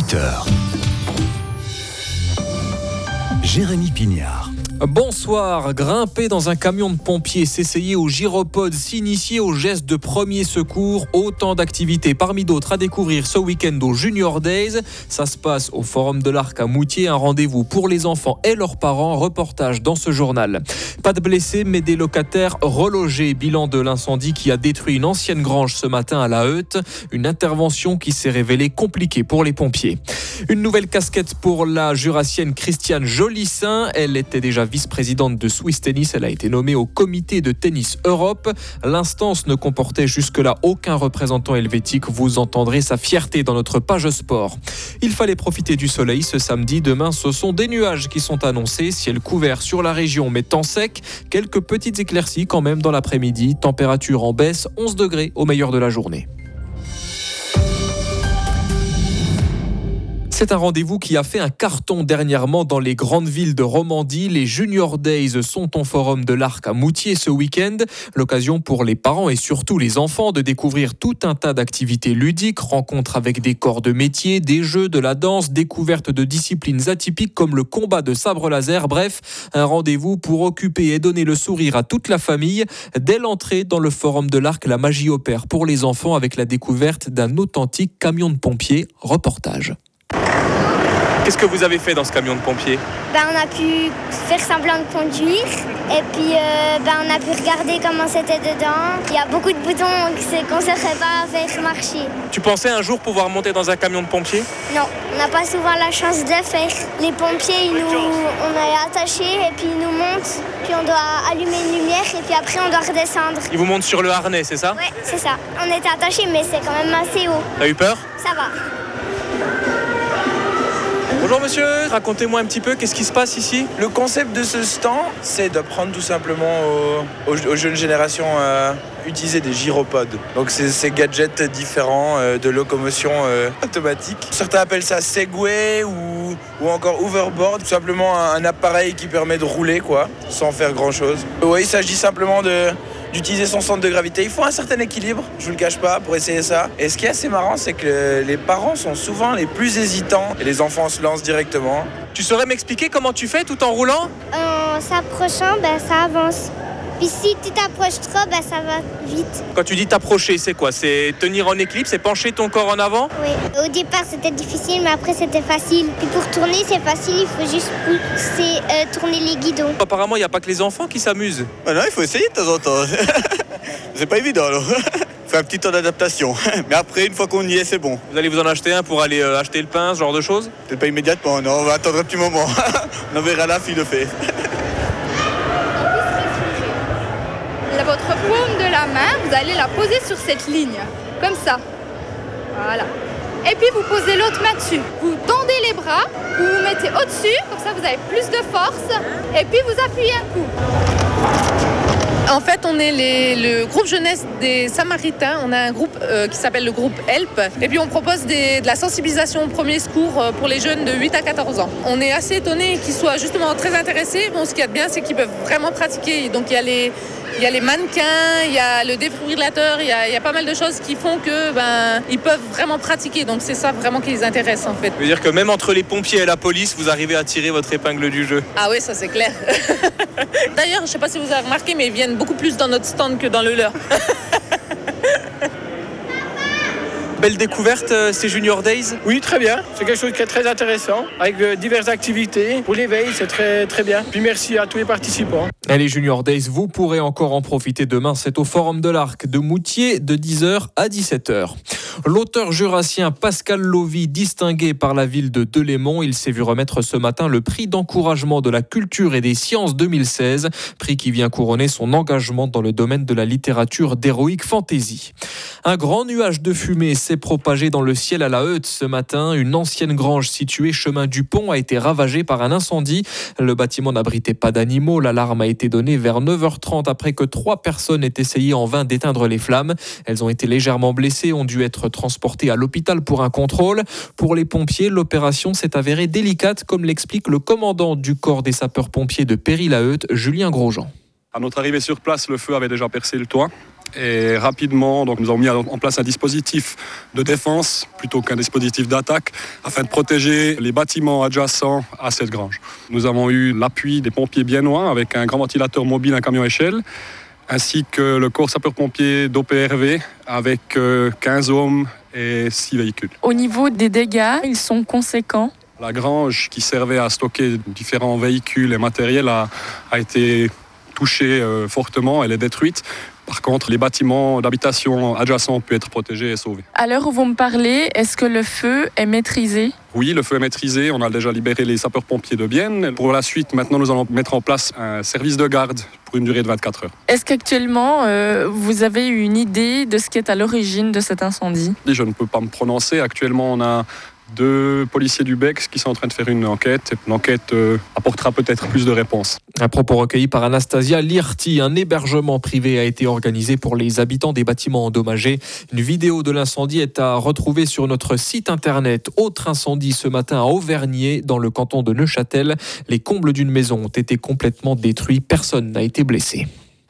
18h. Jérémy Pignard. Bonsoir, grimper dans un camion de pompiers, s'essayer au gyropode, s'initier aux gestes de premier secours, autant d'activités parmi d'autres à découvrir ce week-end au Junior Days. Ça se passe au Forum de l'Arc à Moutier, un rendez-vous pour les enfants et leurs parents, reportage dans ce journal. Pas de blessés mais des locataires relogés, bilan de l'incendie qui a détruit une ancienne grange ce matin à La Heute, une intervention qui s'est révélée compliquée pour les pompiers. Une nouvelle casquette pour la jurassienne Christiane Jolissaint, elle était déjà vice-présidente de Swiss Tennis, elle a été nommée au comité de tennis Europe. L'instance ne comportait jusque-là aucun représentant helvétique. Vous entendrez sa fierté dans notre page sport. Il fallait profiter du soleil ce samedi. Demain, ce sont des nuages qui sont annoncés. Ciel couvert sur la région, mais temps sec. Quelques petites éclaircies quand même dans l'après-midi. Température en baisse, 11 degrés au meilleur de la journée. C'est un rendez-vous qui a fait un carton dernièrement dans les grandes villes de Romandie. Les Junior Days sont au Forum de l'Arc à Moutier ce week-end. L'occasion pour les parents et surtout les enfants de découvrir tout un tas d'activités ludiques, rencontres avec des corps de métier, des jeux, de la danse, découvertes de disciplines atypiques comme le combat de sabre laser. Bref, un rendez-vous pour occuper et donner le sourire à toute la famille. Dès l'entrée dans le Forum de l'Arc, la magie opère pour les enfants avec la découverte d'un authentique camion de pompiers. Reportage. Qu'est-ce que vous avez fait dans ce camion de pompiers ? On a pu faire semblant de conduire et puis on a pu regarder comment c'était dedans. Il y a beaucoup de boutons qu'on ne saurait pas faire marcher. Tu pensais un jour pouvoir monter dans un camion de pompiers ? Non, on n'a pas souvent la chance de faire. Les pompiers, on est attachés et puis ils nous montent. Puis on doit allumer une lumière et puis après on doit redescendre. Ils vous montent sur le harnais, c'est ça ? Oui, c'est ça. On était attachés mais c'est quand même assez haut. T'as eu peur ? Ça va. Bonjour monsieur, racontez-moi un petit peu, qu'est-ce qui se passe ici ? Le concept de ce stand, c'est d'apprendre tout simplement aux jeunes générations à utiliser des gyropodes. Donc c'est ces gadgets différents de locomotion automatique. Certains appellent ça Segway ou encore Hoverboard, tout simplement un appareil qui permet de rouler sans faire grand-chose. Oui, il s'agit simplement d'utiliser son centre de gravité. Il faut un certain équilibre, je vous le cache pas, pour essayer ça. Et ce qui est assez marrant, c'est que les parents sont souvent les plus hésitants et les enfants se lancent directement. Tu saurais m'expliquer comment tu fais tout en roulant ? En s'approchant, ça avance. Puis si tu t'approches trop, ça va vite. Quand tu dis t'approcher, c'est quoi ? C'est tenir en équilibre, c'est pencher ton corps en avant ? Oui. Au départ, c'était difficile, mais après, c'était facile. Puis pour tourner, c'est facile, il faut juste pousser, tourner les guidons. Apparemment, il n'y a pas que les enfants qui s'amusent. Non, il faut essayer de temps en temps. C'est pas évident, alors. Fait un petit temps d'adaptation. Mais après, une fois qu'on y est, c'est bon. Vous allez vous en acheter un pour aller acheter le pain, ce genre de choses ? Peut-être pas immédiatement, non, on va attendre un petit moment. On verra là s'il le fait. Votre paume de la main, vous allez la poser sur cette ligne, comme ça. Voilà. Et puis vous posez l'autre main dessus. Vous tendez les bras, vous vous mettez au-dessus, comme ça vous avez plus de force. Et puis vous appuyez un coup. En fait, on est le groupe jeunesse des Samaritains. On a un groupe qui s'appelle le groupe HELP. Et puis on propose de la sensibilisation au premier secours pour les jeunes de 8 à 14 ans. On est assez étonnés qu'ils soient justement très intéressés. Bon, ce qu'il y a de bien, c'est qu'ils peuvent vraiment pratiquer. Donc il y a les mannequins, il y a le défibrillateur, il y a pas mal de choses qui font que ils peuvent vraiment pratiquer. Donc c'est ça vraiment qui les intéresse en fait. Ça veut dire que même entre les pompiers et la police, vous arrivez à tirer votre épingle du jeu. Ah oui, ça c'est clair. D'ailleurs, je ne sais pas si vous avez remarqué, mais ils viennent beaucoup plus dans notre stand que dans le leur. Belle découverte, ces Junior Days ? Oui, très bien. C'est quelque chose qui est très intéressant, avec diverses activités. Pour l'éveil, c'est très, très bien. Puis merci à tous les participants. Et les Junior Days, vous pourrez encore en profiter demain. C'est au Forum de l'Arc de Moutier de 10h à 17h. L'auteur jurassien Pascal Lovy, distingué par la ville de Delémont, il s'est vu remettre ce matin le prix d'encouragement de la culture et des sciences 2016, prix qui vient couronner son engagement dans le domaine de la littérature d'heroic fantasy. Un grand nuage de fumée s'est propagé dans le ciel à La Heute ce matin. Une ancienne grange située chemin du Pont a été ravagée par un incendie. Le bâtiment n'abritait pas d'animaux. L'alarme a été donnée vers 9h30 après que 3 personnes aient essayé en vain d'éteindre les flammes. Elles ont été légèrement blessées, ont dû être transportées à l'hôpital pour un contrôle. Pour les pompiers, l'opération s'est avérée délicate, comme l'explique le commandant du corps des sapeurs-pompiers de Péry-la-Heute, Julien Grosjean. À notre arrivée sur place, le feu avait déjà percé le toit. Et rapidement, donc, nous avons mis en place un dispositif de défense plutôt qu'un dispositif d'attaque afin de protéger les bâtiments adjacents à cette grange. Nous avons eu l'appui des pompiers biennois avec un grand ventilateur mobile, un camion échelle, ainsi que le corps sapeur-pompier d'OPRV avec 15 hommes et 6 véhicules. Au niveau des dégâts, ils sont conséquents. La grange qui servait à stocker différents véhicules et matériels a été touchée fortement, elle est détruite. Par contre, les bâtiments d'habitation adjacents ont pu être protégés et sauvés. À l'heure où vous me parlez, est-ce que le feu est maîtrisé ? Oui, le feu est maîtrisé. On a déjà libéré les sapeurs-pompiers de Bienne. Pour la suite, maintenant, nous allons mettre en place un service de garde pour une durée de 24 heures. Est-ce qu'actuellement, vous avez une idée de ce qui est à l'origine de cet incendie ? Je ne peux pas me prononcer. Actuellement, on a 2 policiers du BEX qui sont en train de faire une enquête. L'enquête apportera peut-être plus de réponses. Un propos recueilli par Anastasia Lirti. Un hébergement privé a été organisé pour les habitants des bâtiments endommagés. Une vidéo de l'incendie est à retrouver sur notre site internet. Autre incendie ce matin à Auvergnat, dans le canton de Neuchâtel. Les combles d'une maison ont été complètement détruits. Personne n'a été blessé.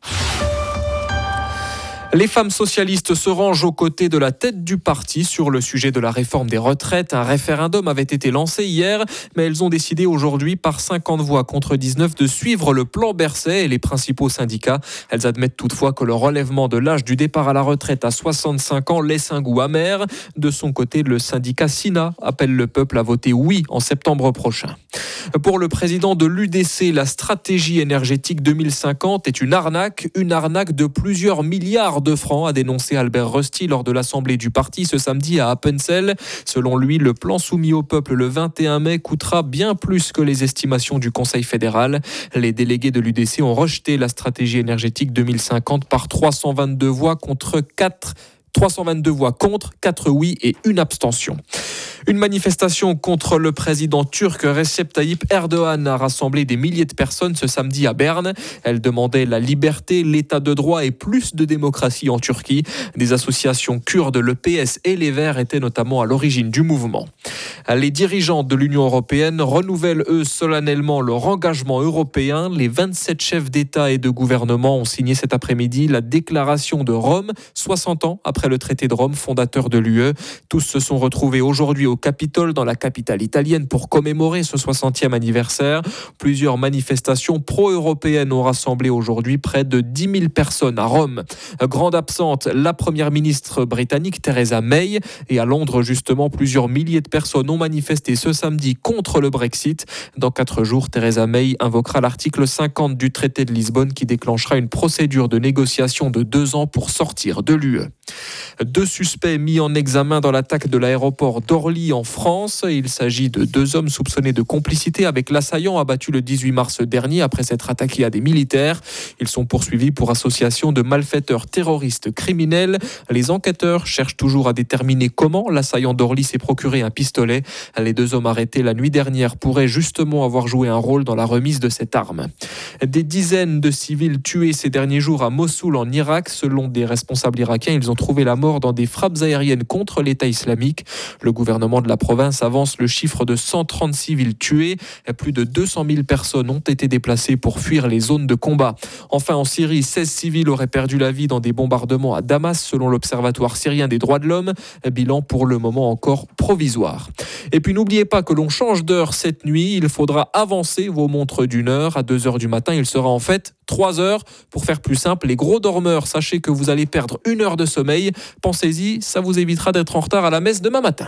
Les femmes socialistes se rangent aux côtés de la tête du parti sur le sujet de la réforme des retraites. Un référendum avait été lancé hier, mais elles ont décidé aujourd'hui par 50 voix contre 19 de suivre le plan Berset et les principaux syndicats. Elles admettent toutefois que le relèvement de l'âge du départ à la retraite à 65 ans laisse un goût amer. De son côté, le syndicat SINA appelle le peuple à voter oui en septembre prochain. Pour le président de l'UDC, la stratégie énergétique 2050 est une arnaque de plusieurs milliards de francs, a dénoncé Albert Rusty lors de l'assemblée du parti ce samedi à Appenzell. Selon lui, le plan soumis au peuple le 21 mai coûtera bien plus que les estimations du Conseil fédéral. Les délégués de l'UDC ont rejeté la stratégie énergétique 2050 par 322 voix contre 4 oui et 1 abstention. Une manifestation contre le président turc Recep Tayyip Erdogan a rassemblé des milliers de personnes ce samedi à Berne. Elle demandait la liberté, l'état de droit et plus de démocratie en Turquie. Des associations kurdes, le PS et les Verts étaient notamment à l'origine du mouvement. Les dirigeants de l'Union européenne renouvellent eux solennellement leur engagement européen. Les 27 chefs d'État et de gouvernement ont signé cet après-midi la déclaration de Rome, 60 ans après le traité de Rome, fondateur de l'UE. Tous se sont retrouvés aujourd'hui au Capitole, dans la capitale italienne, pour commémorer ce 60e anniversaire. Plusieurs manifestations pro-européennes ont rassemblé aujourd'hui près de 10 000 personnes à Rome. Grande absente, la première ministre britannique Theresa May. Et à Londres, justement, plusieurs milliers de personnes ont manifesté ce samedi contre le Brexit. Dans 4 jours, Theresa May invoquera l'article 50 du traité de Lisbonne qui déclenchera une procédure de négociation de 2 ans pour sortir de l'UE. 2 suspects mis en examen dans l'attaque de l'aéroport d'Orly en France. Il s'agit de 2 hommes soupçonnés de complicité avec l'assaillant abattu le 18 mars dernier après s'être attaqué à des militaires. Ils sont poursuivis pour association de malfaiteurs terroristes criminels. Les enquêteurs cherchent toujours à déterminer comment l'assaillant d'Orly s'est procuré un pistolet. Les 2 hommes arrêtés la nuit dernière pourraient justement avoir joué un rôle dans la remise de cette arme. Des dizaines de civils tués ces derniers jours à Mossoul en Irak. Selon des responsables irakiens, ils ont trouvé la mort dans des frappes aériennes contre l'État islamique. Le gouvernement de la province avance le chiffre de 130 civils tués. Plus de 200 000 personnes ont été déplacées pour fuir les zones de combat. Enfin, en Syrie, 16 civils auraient perdu la vie dans des bombardements à Damas, selon l'Observatoire syrien des droits de l'homme. Bilan pour le moment encore provisoire. Et puis n'oubliez pas que l'on change d'heure cette nuit. Il faudra avancer vos montres d'1 heure. À 2h du matin, il sera en fait 3 heures. Pour faire plus simple, les gros dormeurs, sachez que vous allez perdre 1 heure de sommeil. Pensez-y, ça vous évitera d'être en retard à la messe demain matin.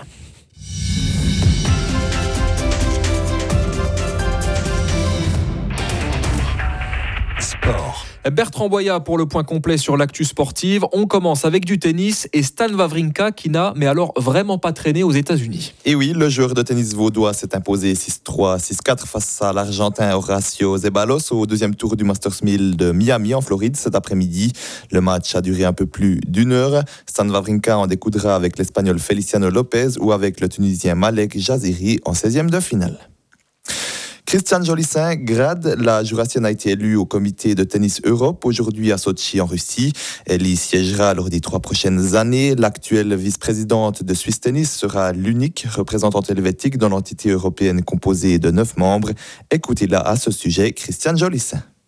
Sport. Bertrand Boya pour le point complet sur l'actu sportive. On commence avec du tennis et Stan Wawrinka qui n'a, mais alors vraiment pas traîné aux États-Unis. Et oui, le joueur de tennis vaudois s'est imposé 6-3, 6-4 face à l'Argentin Horacio Zeballos au 2e tour du Masters 1000 de Miami en Floride cet après-midi. Le match a duré un peu plus d'1 heure. Stan Wawrinka en découdra avec l'Espagnol Feliciano Lopez ou avec le Tunisien Malek Jaziri en 16e de finale. Christiane Jolissin grade, la Jurassienne a été élue au comité de tennis Europe aujourd'hui à Sotchi en Russie. Elle y siégera lors des 3 prochaines années. L'actuelle vice-présidente de Swiss Tennis sera l'unique représentante helvétique dans l'entité européenne composée de 9 membres. Écoutez-la à ce sujet, Christiane Jolissin.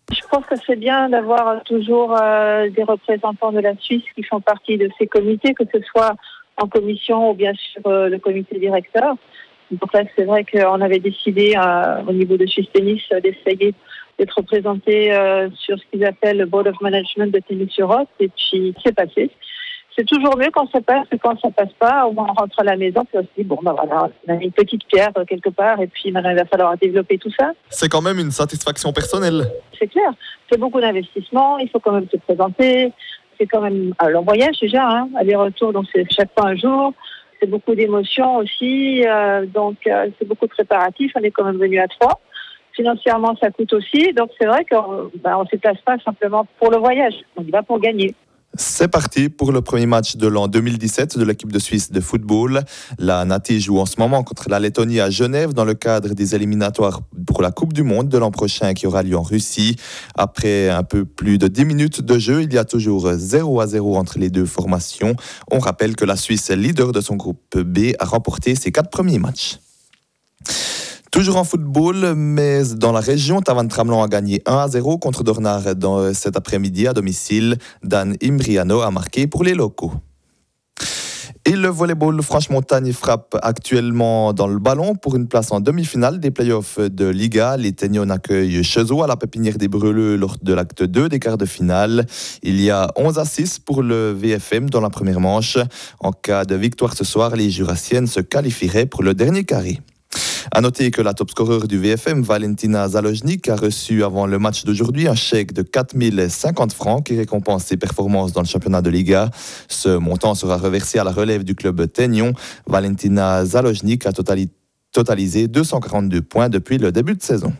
Je pense que c'est bien d'avoir toujours des représentants de la Suisse qui font partie de ces comités, que ce soit en commission ou bien sûr le comité directeur. Donc là, c'est vrai qu'on avait décidé au niveau de Suisse Tennis d'essayer d'être représenté sur ce qu'ils appellent le Board of Management de Tennis Europe. Et puis, c'est passé. C'est toujours mieux quand ça passe que quand ça passe pas. Au moins, on rentre à la maison et on se dit, voilà, on a mis une petite pierre quelque part et puis maintenant, il va falloir développer tout ça. C'est quand même une satisfaction personnelle. C'est clair. C'est beaucoup d'investissement. Il faut quand même se présenter. C'est quand même un long voyage déjà, aller-retour, donc c'est chaque fois un jour. C'est beaucoup d'émotions aussi. Donc, c'est beaucoup de préparatifs. On est quand même venu à 3. Financièrement, ça coûte aussi. Donc, c'est vrai qu'on ne se place pas simplement pour le voyage. On y va pour gagner. C'est parti pour le premier match de l'an 2017 de l'équipe de Suisse de football. La Nati joue en ce moment contre la Lettonie à Genève dans le cadre des éliminatoires pour la Coupe du Monde de l'an prochain qui aura lieu en Russie. Après un peu plus de 10 minutes de jeu, il y a toujours 0-0 entre les deux formations. On rappelle que la Suisse, leader de son groupe B, a remporté ses 4 premiers matchs. Toujours en football, mais dans la région, Tavan Tramlan a gagné 1-0 contre Dornard cet après-midi à domicile. Dan Imbriano a marqué pour les locaux. Et le volleyball Franche-Montagne frappe actuellement dans le ballon pour une place en demi-finale des playoffs de Liga. Les Teignons accueillent Chezeaux à la pépinière des Breleux lors de l'acte 2 des quarts de finale. Il y a 11-6 pour le VFM dans la première manche. En cas de victoire ce soir, les Jurassiennes se qualifieraient pour le dernier carré. A noter que la top scoreur du VFM, Valentina Zalojnik, a reçu avant le match d'aujourd'hui un chèque de 4050 francs qui récompense ses performances dans le championnat de Liga. Ce montant sera reversé à la relève du club Teignon. Valentina Zalojnik a totalisé 242 points depuis le début de saison.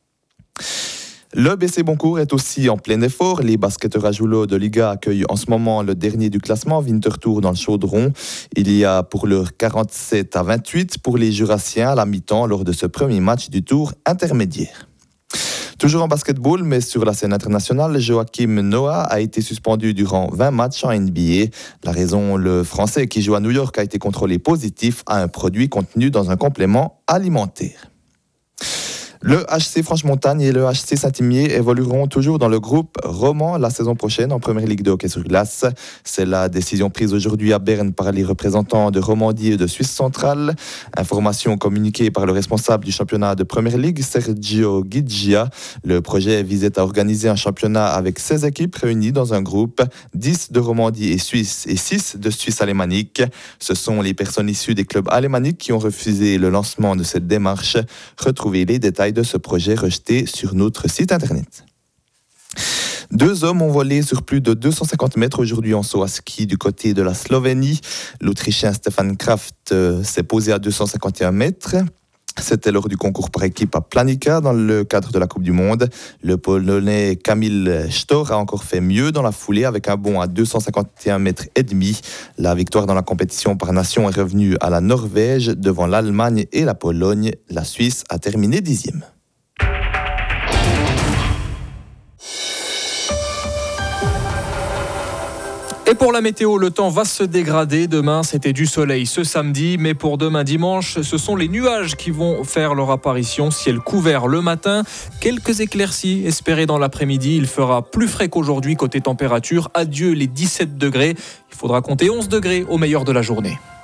Le BC Boncourt est aussi en plein effort. Les basketteurs à Joulot de Liga accueillent en ce moment le dernier du classement, Winterthur dans le Chaudron. Il y a pour l'heure 47-28 pour les Jurassiens à la mi-temps lors de ce premier match du tour intermédiaire. Toujours en basketball, mais sur la scène internationale, Joachim Noah a été suspendu durant 20 matchs en NBA. La raison, le Français qui joue à New York a été contrôlé positif à un produit contenu dans un complément alimentaire. Le HC Franche-Montagne et le HC Saint-Imier évolueront toujours dans le groupe roman la saison prochaine en première ligue de hockey sur glace. C'est la décision prise aujourd'hui à Berne par les représentants de Romandie et de Suisse centrale. Information communiquée par le responsable du championnat de première ligue, Sergio Giggia. Le projet visait à organiser un championnat avec 16 équipes réunies dans un groupe, 10 de Romandie et Suisse et 6 de Suisse alémanique. Ce sont les personnes issues des clubs alémaniques qui ont refusé le lancement de cette démarche. Retrouvez les détails de ce projet rejeté sur notre site internet. 2 hommes ont volé sur plus de 250 mètres aujourd'hui en saut à ski du côté de la Slovénie. L'Autrichien Stefan Kraft s'est posé à 251 mètres. C'était lors du concours par équipe à Planica dans le cadre de la Coupe du Monde. Le Polonais Kamil Stor a encore fait mieux dans la foulée avec un bond à 251 mètres et demi. La victoire dans la compétition par nation est revenue à la Norvège devant l'Allemagne et la Pologne. La Suisse a terminé 10e. Et pour la météo, le temps va se dégrader. Demain, c'était du soleil ce samedi, mais pour demain dimanche, ce sont les nuages qui vont faire leur apparition. Ciel couvert le matin, quelques éclaircies espérées dans l'après-midi. Il fera plus frais qu'aujourd'hui côté température. Adieu les 17 degrés. Il faudra compter 11 degrés au meilleur de la journée.